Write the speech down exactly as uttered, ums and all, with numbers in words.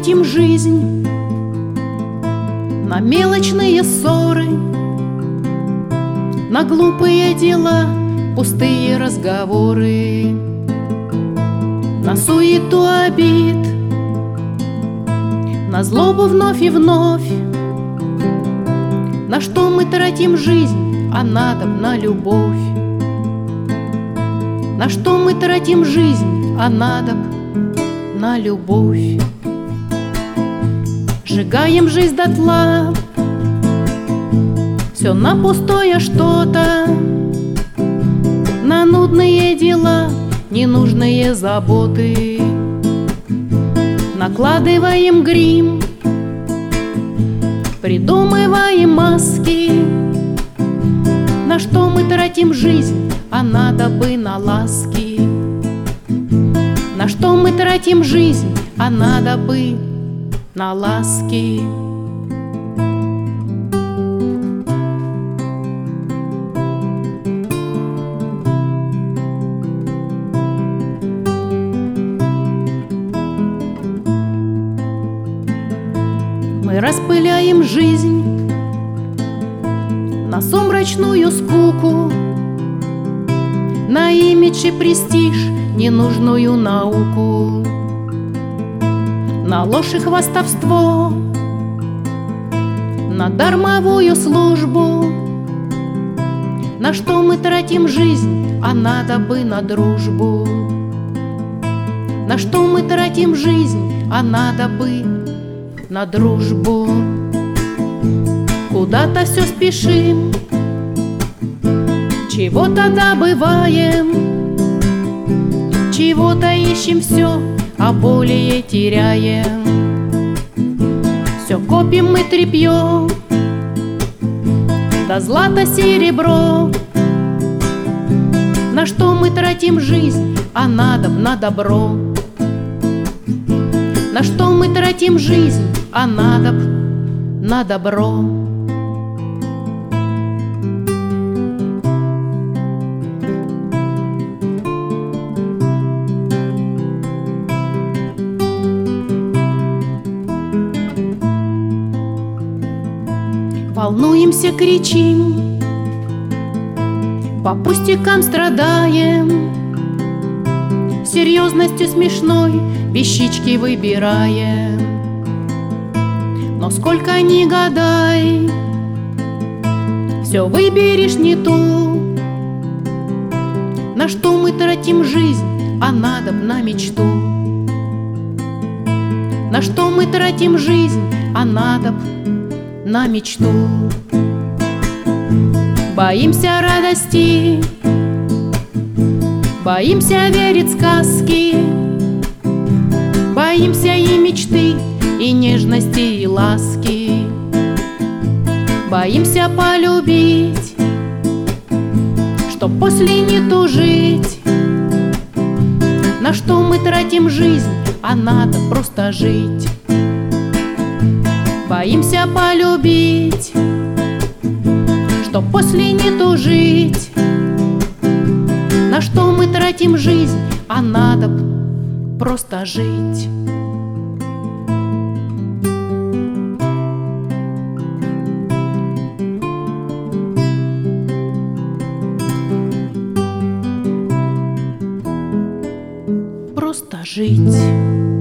тратим жизнь на мелочные ссоры, на глупые дела, пустые разговоры, на суету обид, на злобу вновь и вновь. На что мы тратим жизнь, а надо б на любовь? На что мы тратим жизнь, а надо б на любовь? Сжигаем жизнь дотла, все на пустое что-то, на нудные дела, ненужные заботы. Накладываем грим, придумываем маски. На что мы тратим жизнь, а надо бы на ласки? На что мы тратим жизнь, а надо бы на ласки? Мы распыляем жизнь на сумрачную скуку, на имидж и престиж, ненужную науку, на ложь и хвастовство, на дармовую службу. На что мы тратим жизнь, а надо бы на дружбу? На что мы тратим жизнь, а надо бы на дружбу? Куда-то все спешим, чего-то добываем, чего-то ищем все, а более теряем. Все копим мы тряпье, да злато серебро. На что мы тратим жизнь, а надо б на добро? На что мы тратим жизнь, а надо б на добро? Волнуемся, кричим, по пустякам страдаем, серьезностью смешной вещички выбираем. Но сколько ни гадай, все выберешь не ту. На что мы тратим жизнь, а надо б на мечту? На что мы тратим жизнь, а надо б на мечту? Боимся радости, боимся верить в сказки, боимся и мечты, и нежности, и ласки. Боимся полюбить, чтоб после не тужить. На что мы тратим жизнь, а надо просто жить. Боимся полюбить, чтоб после не тужить. На что мы тратим жизнь, а надо б просто жить. Просто жить.